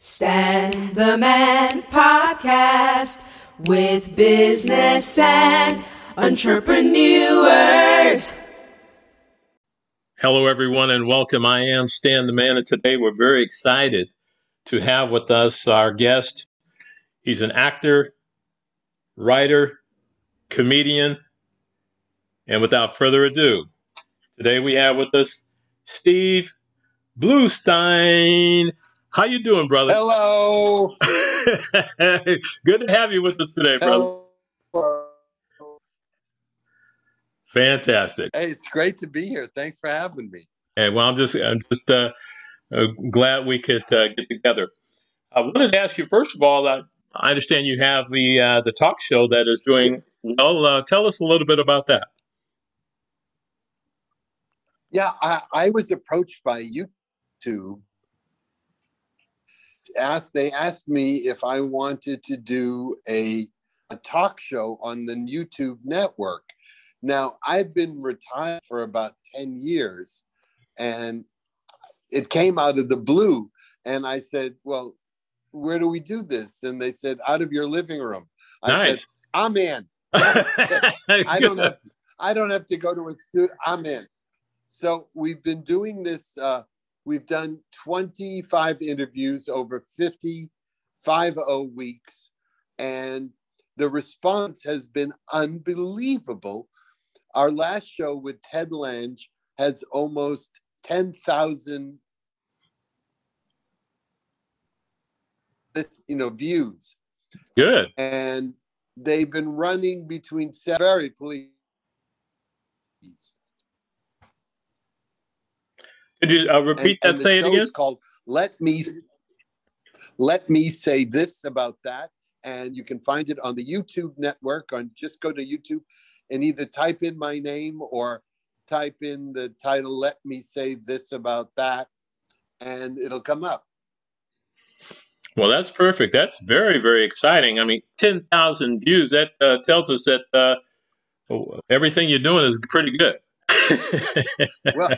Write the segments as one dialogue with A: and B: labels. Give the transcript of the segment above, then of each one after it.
A: Stan the Man Podcast with business and entrepreneurs.
B: Hello, everyone, and welcome. I am Stan the Man, and today we're very excited to have with us our guest. He's an actor, writer, comedian, and without further ado, today we have with us Steve Bluestein. How you doing, brother?
C: Hello.
B: Good to have you with us today, brother.
C: Hello.
B: Fantastic.
C: Hey, it's great to be here. Thanks for having me.
B: Hey, well, I'm just glad we could get together. I wanted to ask you, first of all, I understand you have the talk show that is doing well. Tell us a little bit about that.
C: Yeah, I was approached by YouTube. They asked me if I wanted to do a talk show on the YouTube network. Now, I've been retired for about 10 years, and it came out of the blue. And I said, well, where do we do this? And they said, out of your living room. I said, I'm in. I don't have to go to a studio. I'm in. So we've been doing this. We've done 25 interviews over 50 weeks, and the response has been unbelievable. Our last show with Ted Lange has almost 10,000 views.
B: Good.
C: And they've been running between very pleased.
B: Could you repeat that? Say it again.
C: It's called Let Me Say This About That, and you can find it on the YouTube network. Just go to YouTube and either type in my name or type in the title "Let Me Say This About That," and it'll come up.
B: Well, that's perfect. That's very, very exciting. I mean, 10,000 views. That tells us that everything you're doing is pretty good.
C: Well,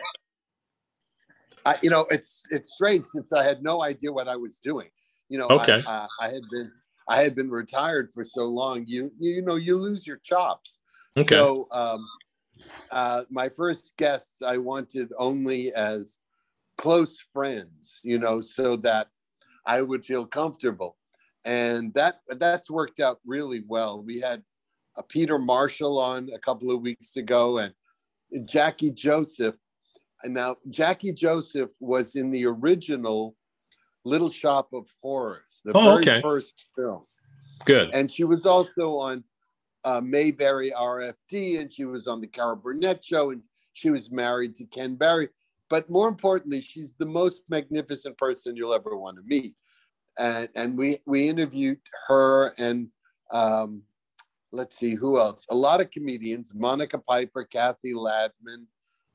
C: it's strange since I had no idea what I was doing.
B: Okay.
C: I had been retired for so long. You lose your chops.
B: Okay.
C: So my first guests I wanted only as close friends, so that I would feel comfortable, and that's worked out really well. We had Peter Marshall on a couple of weeks ago, and Jackie Joseph. And now Jackie Joseph was in the original Little Shop of Horrors, the very first film.
B: Good.
C: And she was also on Mayberry RFD, and she was on the Carol Burnett Show, and she was married to Ken Barry. But more importantly, she's the most magnificent person you'll ever want to meet. And we interviewed her, and let's see, who else? A lot of comedians, Monica Piper, Kathy Ladman.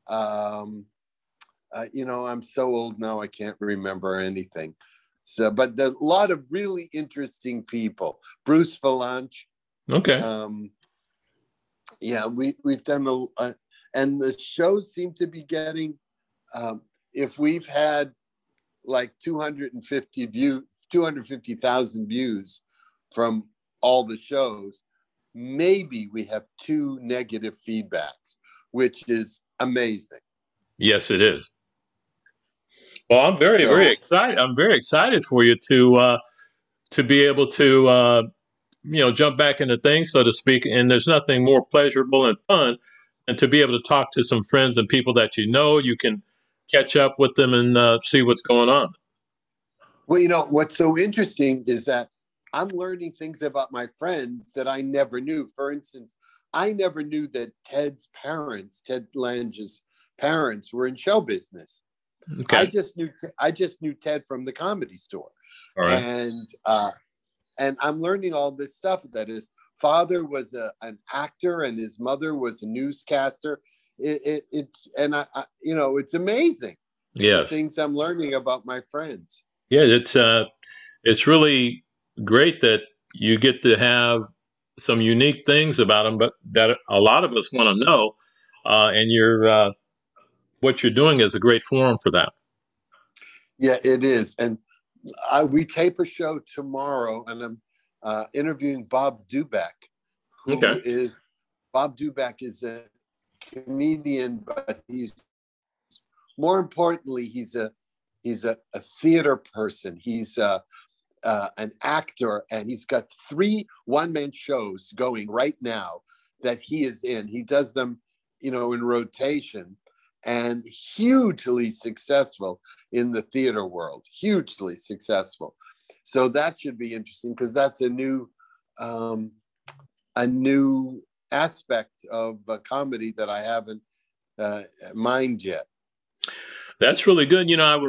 C: I'm so old now, I can't remember anything. So, but a lot of really interesting people. Bruce Valanche.
B: Okay.
C: We've done and the shows seem to be getting, if we've had like 250,000 views from all the shows, maybe we have 2 negative feedbacks, which is amazing.
B: Yes, it is. Well, I'm very, very excited. I'm very excited for you to be able to jump back into things, so to speak. And there's nothing more pleasurable and fun than to be able to talk to some friends and people that you can catch up with them and see what's going on.
C: Well, what's so interesting is that I'm learning things about my friends that I never knew. For instance, I never knew that Ted Lange's parents were in show business.
B: Okay.
C: I just knew Ted from the Comedy Store.
B: All right.
C: And I'm learning all this stuff, that his father was an actor and his mother was a newscaster. It's amazing.
B: Yes.
C: The things I'm learning about my friends.
B: Yeah, it's really great that you get to have some unique things about them, but that a lot of us want to know, and what you're doing is a great forum for that.
C: Yeah, it is. And We tape a show tomorrow, and I'm interviewing Bob Dubek, who
B: Okay.
C: is Bob Dubek is a comedian, but he's more importantly he's a theater person. He's an actor, and he's got 3 one-man shows going right now that he is in. He does them, in rotation, and hugely successful in the theater world, hugely successful. So that should be interesting, because that's a new aspect of comedy that I haven't mined yet.
B: That's really good.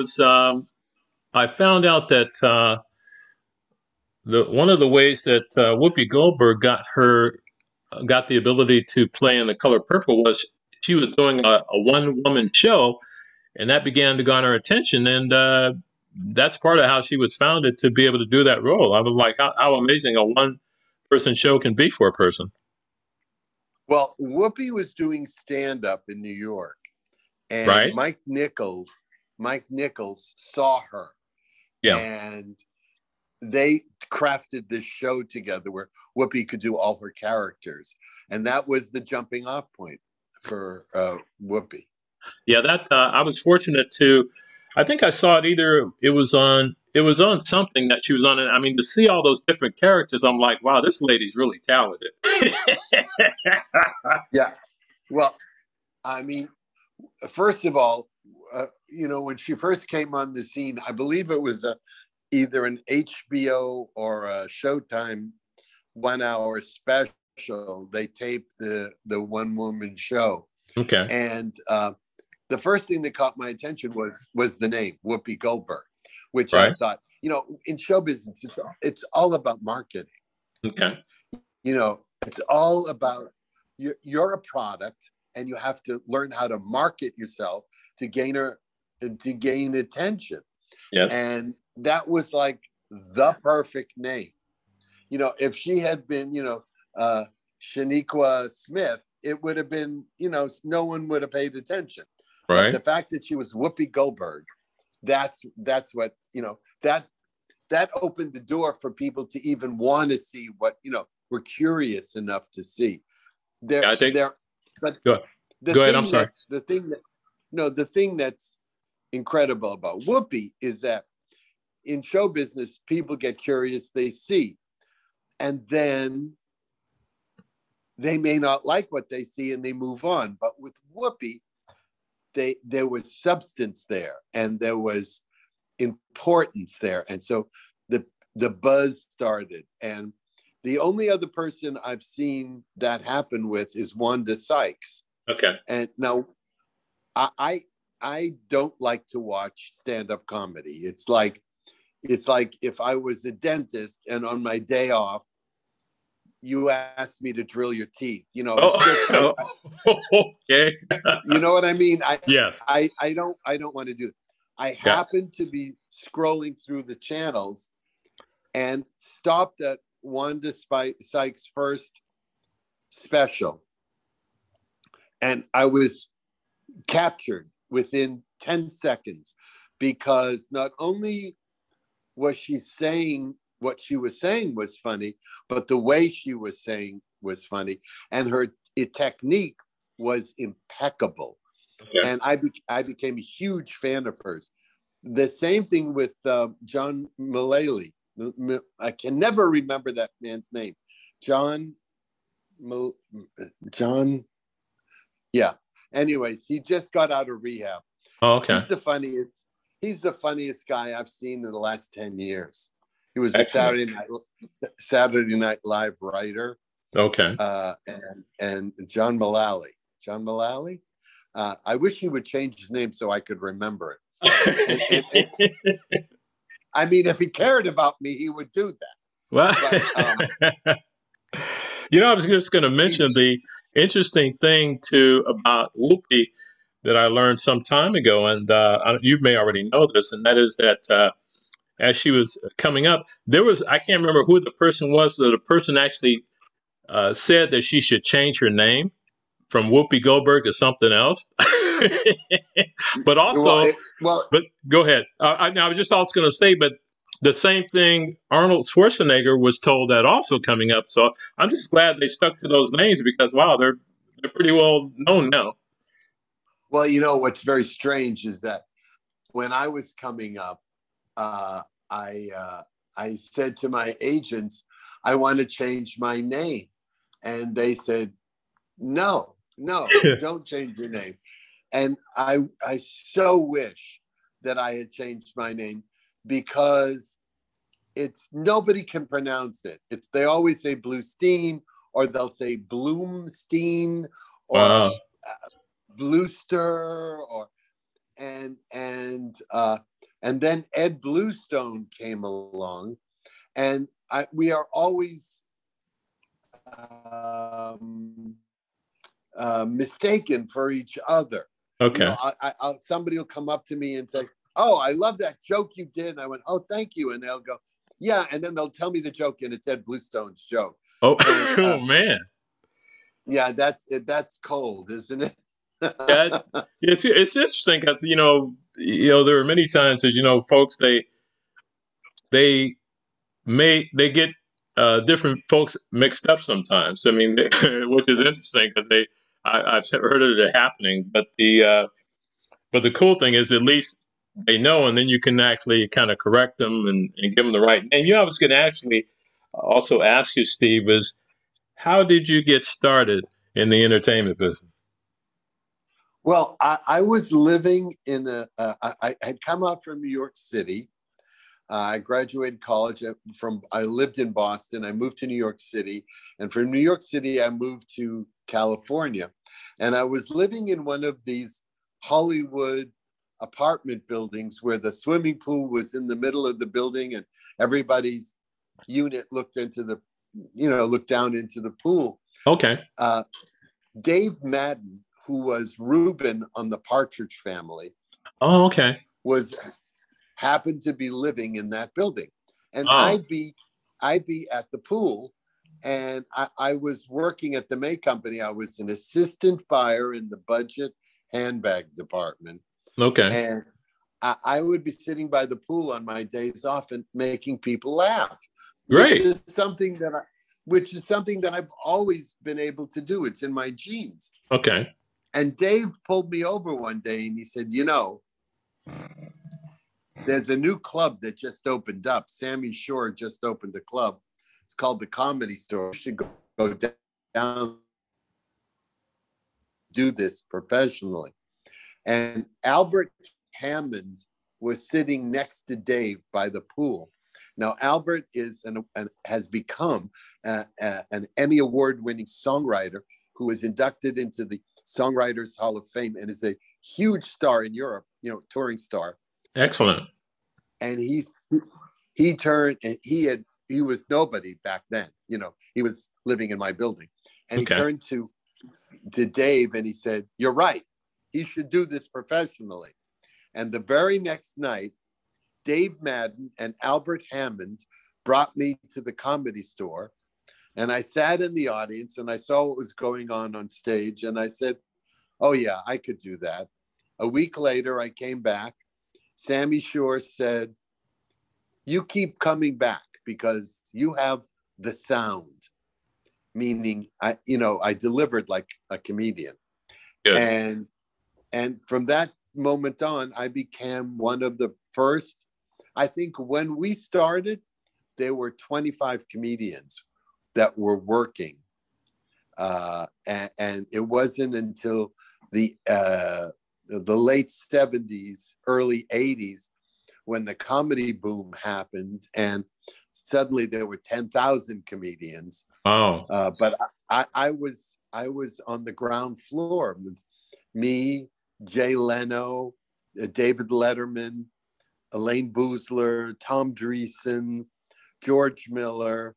B: I found out that one of the ways that Whoopi Goldberg got the ability to play in The Color Purple was she was doing a one-woman show, and that began to garner attention. And that's part of how she was founded to be able to do that role. I was like, how amazing a one-person show can be for a person.
C: Well, Whoopi was doing stand-up in New York, and
B: right.
C: Mike Nichols saw her.
B: Yeah.
C: And they crafted this show together where Whoopi could do all her characters. And that was the jumping off point for Whoopi.
B: Yeah, that I was fortunate to, I think I saw it it was on something that she was on. I mean, to see all those different characters, I'm like, wow, this lady's really talented.
C: Yeah. Well, I mean, first of all, when she first came on the scene, I believe it was either an HBO or a Showtime 1-hour special. They taped the one-woman show.
B: Okay.
C: And the first thing that caught my attention was the name Whoopi Goldberg, which
B: right.
C: I thought, in show business, it's all about marketing.
B: Okay.
C: It's all about you're a product, and you have to learn how to market yourself to gain attention.
B: Yes.
C: And that was like the perfect name. If she had been, Shaniqua Smith, it would have been, no one would have paid attention.
B: Right.
C: But the fact that she was Whoopi Goldberg, that's what, that opened the door for people to even want to see what, were curious enough to see.
B: I think.
C: But
B: go ahead. I'm sorry.
C: The thing that's incredible about Whoopi is that in show business, people get curious, they see, and then they may not like what they see and they move on. But with Whoopi, there was substance there, and there was importance there. And so the buzz started. And the only other person I've seen that happen with is Wanda Sykes.
B: Okay.
C: And now I don't like to watch stand-up comedy. It's like if I was a dentist and on my day off, you asked me to drill your teeth.
B: Okay.
C: You know what I mean?
B: Yes.
C: I don't want to do that. I happened to be scrolling through the channels and stopped at Wanda Sykes' first special. And I was captured within 10 seconds, because not only was she saying what she was saying was funny, but the way she was saying was funny, and her technique was impeccable. Okay. And I became a huge fan of hers. The same thing with John Mullally. I can never remember that man's name. John. Yeah. Anyways, he just got out of rehab.
B: Oh, okay.
C: He's the funniest guy I've seen in the last 10 years. He was a Saturday Night Live writer.
B: Okay.
C: And John Mullally. John Mullally? I wish he would change his name so I could remember it. I mean, if he cared about me, he would do that.
B: Well, but, I was just going to mention the interesting thing about Whoopi that I learned some time ago, and you may already know this, and that is that as she was coming up, I can't remember who the person was, but the person actually said that she should change her name from Whoopi Goldberg to something else. But also, but go ahead. I was just also going to say, but the same thing Arnold Schwarzenegger was told that also coming up. So I'm just glad they stuck to those names because wow, they're pretty well known now.
C: Well, you know what's very strange is that when I was coming up, I said to my agents, I want to change my name, and they said, no, don't change your name. And I so wish that I had changed my name because it's nobody can pronounce it. They always say Bluestein, or they'll say Bloomstein, or
B: Wow.
C: Bluester, or and then Ed Bluestone came along, and we are always mistaken for each other.
B: Okay.
C: You know, somebody will come up to me and say, "Oh, I love that joke you did." And I went, "Oh, thank you." And they'll go, "Yeah," and then they'll tell me the joke, and it's Ed Bluestone's joke.
B: Oh,
C: And,
B: oh man.
C: Yeah, that's cold, isn't it?
B: Yeah, it's interesting because you know there are many times that folks they get different folks mixed up sometimes. I mean, which is interesting because I've heard of it happening. But the cool thing is at least they know, and then you can actually kind of correct them and give them the right name. I was going to actually also ask you, Steve, is how did you get started in the entertainment business?
C: Well, I was living in I had come out from New York City. I graduated college I lived in Boston. I moved to New York City. And from New York City, I moved to California. And I was living in one of these Hollywood apartment buildings where the swimming pool was in the middle of the building and everybody's unit looked down into the pool.
B: Okay.
C: Dave Madden, who was Reuben on the Partridge Family.
B: Oh, okay.
C: Happened to be living in that building. And
B: Oh.
C: I'd be at the pool, and I was working at the May Company. I was an assistant buyer in the budget handbag department.
B: Okay.
C: And I would be sitting by the pool on my days off and making people laugh.
B: Great.
C: Which is something that I've always been able to do. It's in my genes.
B: Okay.
C: And Dave pulled me over one day and he said, there's a new club that just opened up. Sammy Shore just opened a club. It's called the Comedy Store. You should go down, do this professionally. And Albert Hammond was sitting next to Dave by the pool. Now, Albert has become an Emmy Award-winning songwriter who was inducted into the Songwriters Hall of Fame and is a huge star in Europe, touring star.
B: Excellent.
C: And he turned, and he was nobody back then. He was living in my building. And
B: Okay.
C: He turned to Dave and he said, "You're right. He should do this professionally." And the very next night, Dave Madden and Albert Hammond brought me to the Comedy Store. And I sat in the audience and I saw what was going on stage. And I said, "Oh yeah, I could do that." A week later, I came back. Sammy Shore said, "You keep coming back because you have the sound," meaning I delivered like a comedian.
B: Good.
C: And from that moment on, I became one of the first. I think when we started, there were 25 comedians that were working, and it wasn't until the late 70s, early 80s, when the comedy boom happened, and suddenly there were 10,000 comedians.
B: Oh.
C: But I was on the ground floor. Me, Jay Leno, David Letterman, Elaine Boozler, Tom Dreesen, George Miller,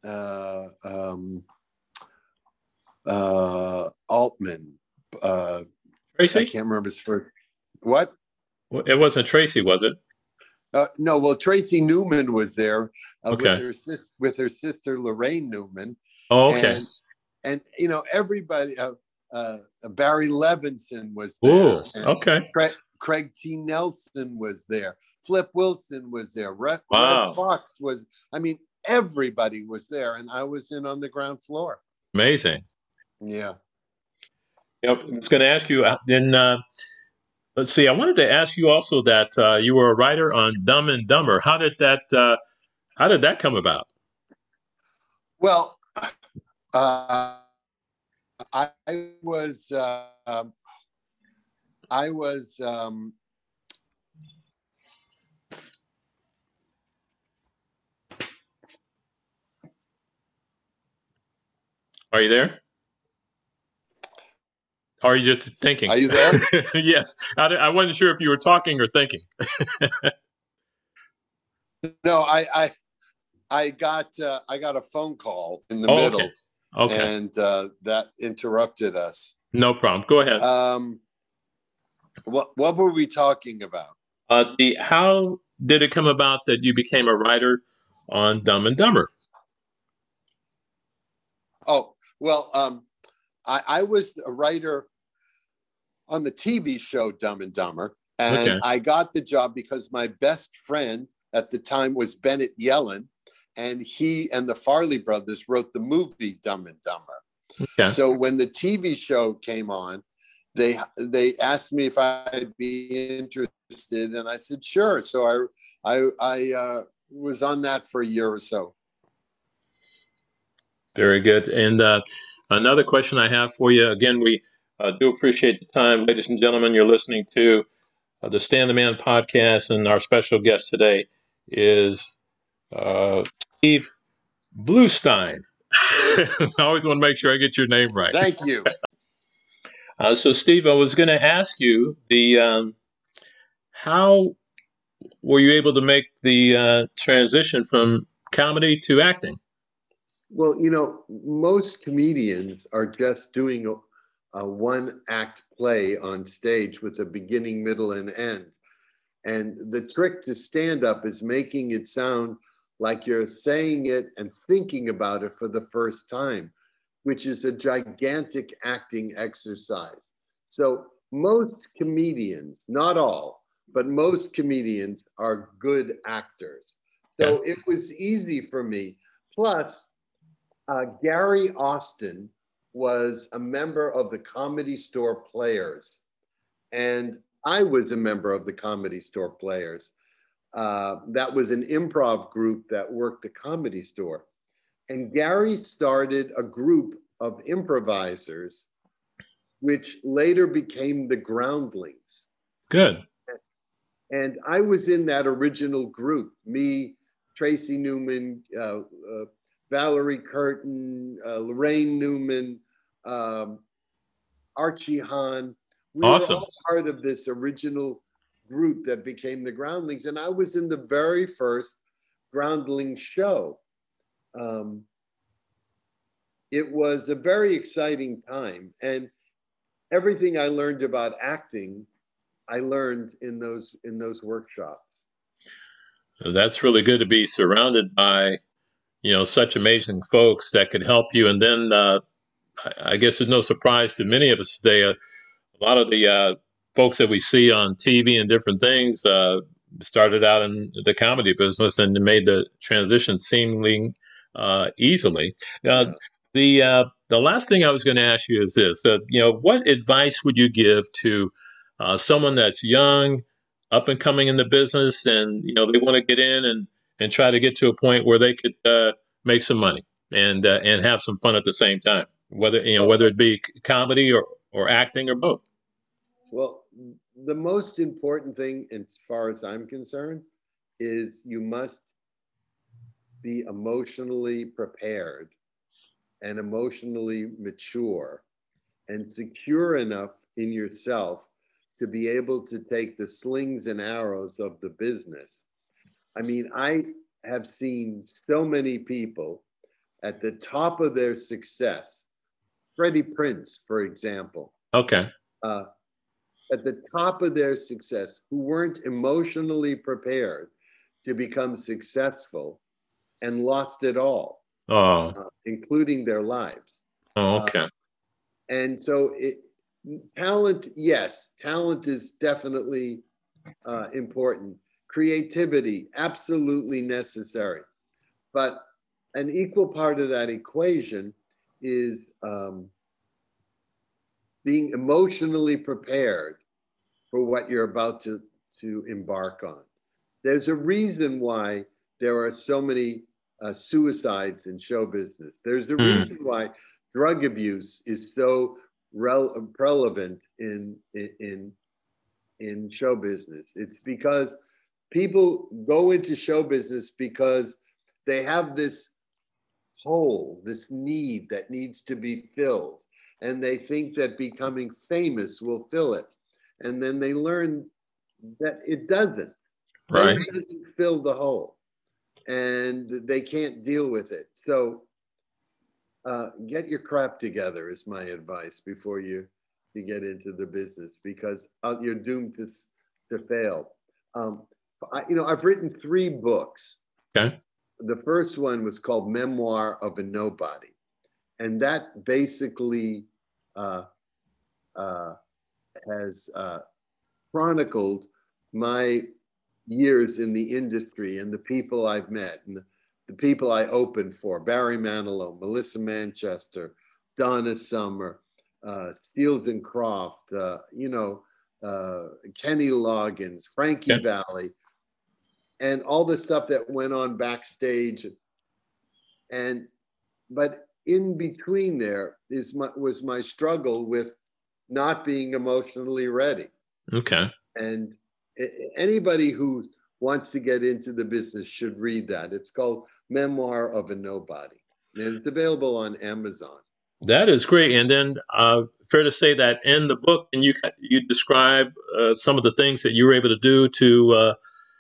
C: Altman.
B: Tracy?
C: I can't remember his first. What?
B: It wasn't Tracy, was it?
C: No. Well, Tracy Newman was there
B: Okay.
C: with her sister Lorraine Newman.
B: Oh, okay.
C: And everybody. Barry Levinson was there.
B: Oh, okay.
C: Craig T. Nelson was there. Flip Wilson was there. Red
B: Wow.
C: Fox was. I mean, everybody was there, and I was in on the ground floor.
B: Amazing.
C: Yeah.
B: Yep. I was going to ask you then. Let's see. I wanted to ask you also that you were a writer on Dumb and Dumber. How did that come about?
C: Well, I was.
B: Are you there? Or are you just thinking?
C: Are you there?
B: Yes. I wasn't sure if you were talking or thinking.
C: No, I got a phone call in the
B: Oh,
C: middle,
B: okay. Okay.
C: and that interrupted us.
B: No problem. Go ahead.
C: What were we talking about?
B: How did it come about that you became a writer on Dumb and Dumber?
C: Oh, well, I was a writer on the TV show Dumb and Dumber, and
B: Okay.
C: I got the job because my best friend at the time was Bennett Yellen, and he and the Farley brothers wrote the movie Dumb and Dumber.
B: Okay.
C: So when the TV show came on, they asked me if I'd be interested, and I said sure. So I was on that for a year or so.
B: Very good. And another question I have for you. Again, we do appreciate the time, ladies and gentlemen. You're listening to the Stan the Man podcast, and our special guest today is Steve Bluestein. I always want to make sure I get your name right.
C: Thank you.
B: So, Steve, I was going to ask you how were you able to make the transition from comedy to acting?
C: Well, most comedians are just doing a one-act play on stage with a beginning, middle, and end. And the trick to stand-up is making it sound like you're saying it and thinking about it for the first time, which is a gigantic acting exercise. So most comedians, not all, but most comedians are good actors. So it was easy for me. Plus, Gary Austin was a member of the Comedy Store Players, and I was a member of the Comedy Store Players. That was an improv group that worked the Comedy Store. And Gary started a group of improvisers, which later became the Groundlings.
B: Good.
C: And I was in that original group, me, Tracy Newman, Valerie Curtin, Lorraine Newman, Archie Hahn. We
B: Awesome.
C: were all part of this original group that became the Groundlings. And I was in the very first Groundlings show. It was a very exciting time. And everything I learned about acting, I learned in those workshops.
B: That's really good to be surrounded by such amazing folks that could help you. And then I guess it's no surprise to many of us today, a lot of the folks that we see on TV and different things started out in the comedy business and made the transition seemingly easily. The last thing I was going to ask you is this: what advice would you give to someone that's young, up and coming in the business, and they want to get in and try to get to a point where they could make some money and have some fun at the same time, whether it be comedy or acting or both?
C: Well, the most important thing, as far as I'm concerned, is you must be emotionally prepared and emotionally mature and secure enough in yourself to be able to take the slings and arrows of the business. I mean, I have seen so many people at the top of their success. Freddie Prinze, for example.
B: Okay.
C: At the top of their success, who weren't emotionally prepared to become successful and lost it all, including their lives.
B: Oh, okay.
C: And so Talent, yes. Talent is definitely important. Creativity, absolutely necessary. But an equal part of that equation is being emotionally prepared for what you're about to embark on. There's a reason why there are so many suicides in show business. There's a reason why drug abuse is so relevant in show business. It's because people go into show business because they have this hole, this need that needs to be filled. And they think that becoming famous will fill it. And then they learn that it doesn't.
B: Right.
C: It doesn't fill the hole. And they can't deal with it. So get your crap together is my advice before you get into the business, because you're doomed to fail. I've written 3 books.
B: Okay.
C: The first one was called Memoir of a Nobody. And that basically has chronicled my years in the industry and the people I've met and the people I opened for: Barry Manilow, Melissa Manchester, Donna Summer, Steels and Croft, Kenny Loggins, Frankie Valli, and all the stuff that went on backstage. But in between there was my struggle with not being emotionally ready.
B: Okay.
C: And anybody who wants to get into the business should read that. It's called Memoir of a Nobody, and it's available on Amazon.
B: That is great. And then fair to say that in the book, and you describe some of the things that you were able to do to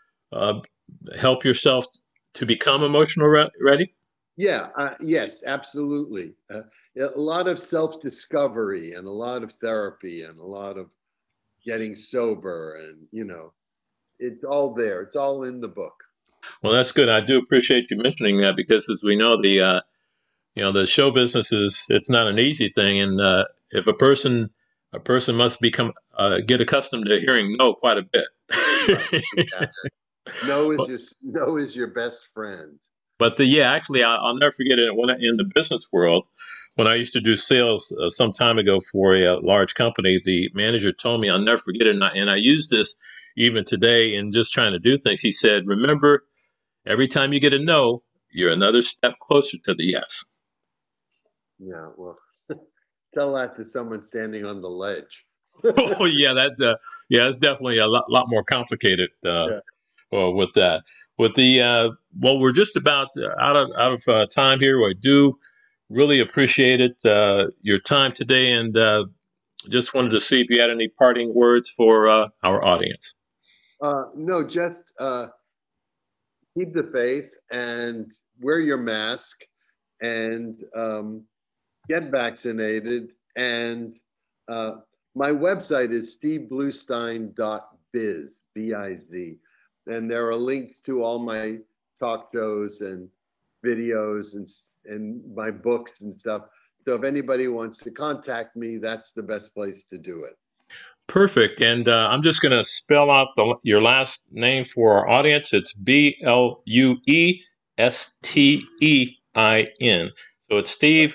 B: help yourself to become emotional ready?
C: Yeah, yes, absolutely. A lot of self-discovery and a lot of therapy and a lot of getting sober, and it's all there. It's all in the book.
B: Well, that's good. I do appreciate you mentioning that, because as we know, the show business it's not an easy thing, and if a person must get accustomed to hearing no quite a bit.
C: Right, exactly. No is your best friend.
B: But actually, I'll never forget it. When in the business world, when I used to do sales some time ago for a large company, the manager told me, I'll never forget it, and I use this even today in just trying to do things. He said, remember, every time you get a no, you're another step closer to the yes. Yeah,
C: well, tell that to someone standing on the ledge.
B: Oh, yeah, it's definitely a lot more complicated with that. With the we're just about out of time here. I do really appreciate it, your time today, and just wanted to see if you had any parting words for our audience.
C: No, just keep the faith and wear your mask and get vaccinated. And my website is stevebluestein.biz, B-I-Z. And there are links to all my talk shows and videos and my books and stuff. So if anybody wants to contact me, that's the best place to do it.
B: Perfect. And I'm just going to spell out your last name for our audience. It's Bluestein. So it's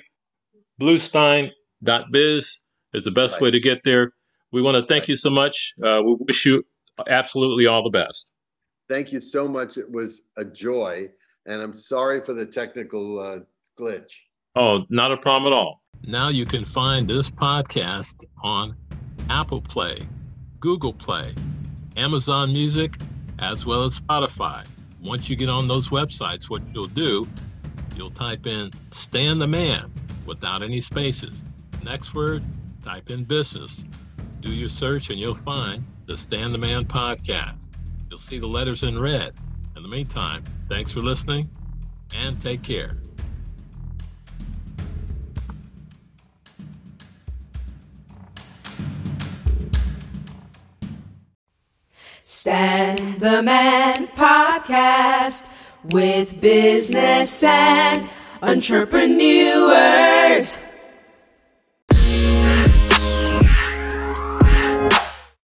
B: stevebluestein.biz is the best way to get there. We want to thank you so much. We wish you absolutely all the best.
C: Thank you so much. It was a joy. And I'm sorry for the technical glitch.
B: Oh, not a problem at all. Now you can find this podcast on Apple Play, Google Play, Amazon Music, as well as Spotify. Once you get on those websites, what you'll do, you'll type in Stan the Man without any spaces. Next word, type in business. Do your search and you'll find the Stan the Man podcast. You'll see the letters in red. In the meantime, thanks for listening and take care.
A: Stan the Man podcast with business and entrepreneurs.